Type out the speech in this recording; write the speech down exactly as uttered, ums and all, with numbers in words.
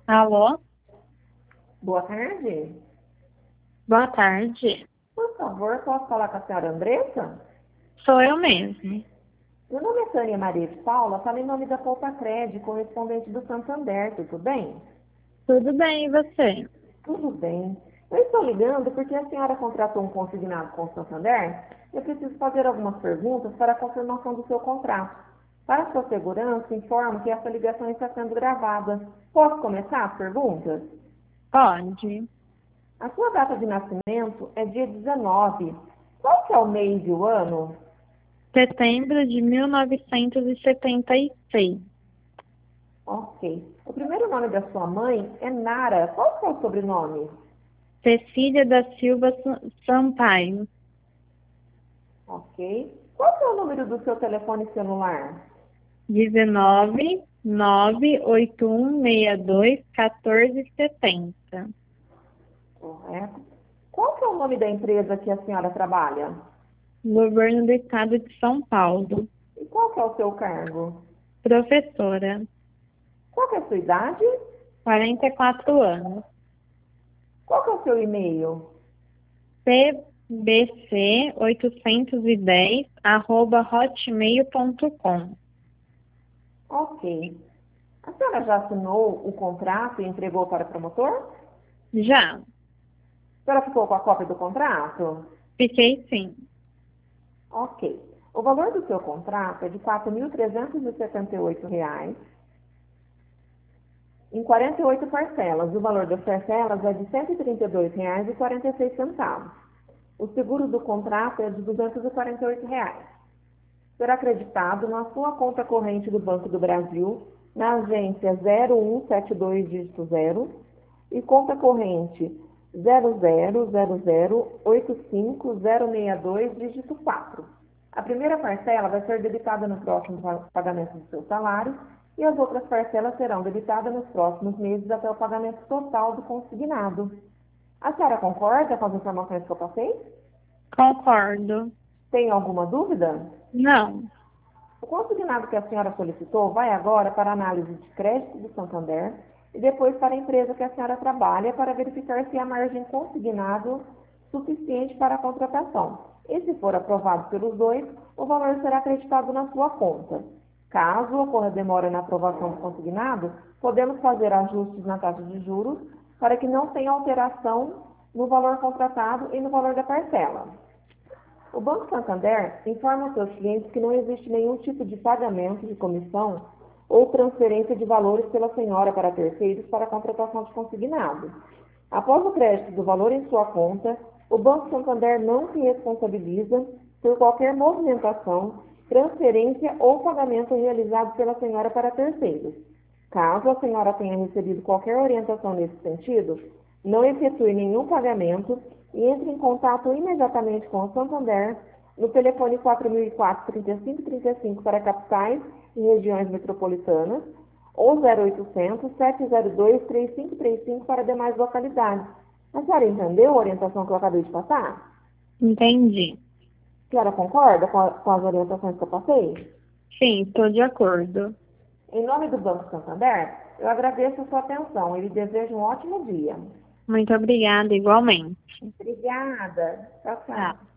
Alô? Boa tarde. Boa tarde. Por favor, posso falar com a senhora Andressa? Sou eu mesmo. Meu nome é Tânia Maria de Paula, falo em nome da Poupa-Cred, correspondente do Santander, tudo bem? Tudo bem, e você? Tudo bem. Eu estou ligando porque a senhora contratou um consignado com o Santander e eu preciso fazer algumas perguntas para a confirmação do seu contrato. Para sua segurança, informo que essa ligação está sendo gravada. Posso começar as perguntas? Pode. A sua data de nascimento é dia dezenove. Qual que é o mês e o ano? Setembro de mil novecentos e setenta e seis. Ok. O primeiro nome da sua mãe é Nara. Qual que é o sobrenome? Cecília da Silva Sa- Sampaio. Ok. Qual que é o número do seu telefone celular? dezenove, nove oito um seis dois, um quatro sete zero. Correto. Qual que é o nome da empresa que a senhora trabalha? Governo do Estado de São Paulo. E qual que é o seu cargo? Professora. Qual que é a sua idade? quarenta e quatro anos. Qual que é o seu e-mail? p b c oitocentos e dez arroba hotmail ponto com. Ok. A senhora já assinou o contrato e entregou para o promotor? Já. A senhora ficou com a cópia do contrato? Fiquei sim. Ok. O valor do seu contrato é de quatro mil trezentos e setenta e oito reais em quarenta e oito parcelas. O valor das parcelas é de cento e trinta e dois reais e quarenta e seis centavos. O seguro do contrato é de duzentos e quarenta e oito reais. Será acreditado na sua conta corrente do Banco do Brasil, na agência zero um sete dois dígito zero e conta corrente zero zero zero zero oito cinco zero seis dois dígito quatro. A primeira parcela vai ser debitada no próximo pagamento do seu salário e as outras parcelas serão debitadas nos próximos meses até o pagamento total do consignado. A senhora concorda com as informações que eu passei? Concordo. Tem alguma dúvida? Não. O consignado que a senhora solicitou vai agora para a análise de crédito do Santander e depois para a empresa que a senhora trabalha para verificar se há margem consignado suficiente para a contratação. E se for aprovado pelos dois, o valor será acreditado na sua conta. Caso ocorra demora na aprovação do consignado, podemos fazer ajustes na taxa de juros para que não tenha alteração no valor contratado e no valor da parcela. O Banco Santander informa aos seus clientes que não existe nenhum tipo de pagamento de comissão ou transferência de valores pela senhora para terceiros para a contratação de consignado. Após o crédito do valor em sua conta, o Banco Santander não se responsabiliza por qualquer movimentação, transferência ou pagamento realizado pela senhora para terceiros. Caso a senhora tenha recebido qualquer orientação nesse sentido, não efetue nenhum pagamento e entre em contato imediatamente com o Santander no telefone quatro mil e quatro, trinta e cinco trinta e cinco para capitais e regiões metropolitanas ou zero oitocentos, sete zero dois, três cinco três cinco para demais localidades. A senhora entendeu a orientação que eu acabei de passar? Entendi. A senhora concorda com, a, com as orientações que eu passei? Sim, estou de acordo. Em nome do Banco Santander, eu agradeço a sua atenção e lhe desejo um ótimo dia. Muito obrigada, igualmente. Obrigada. Tchau, Tá. tchau.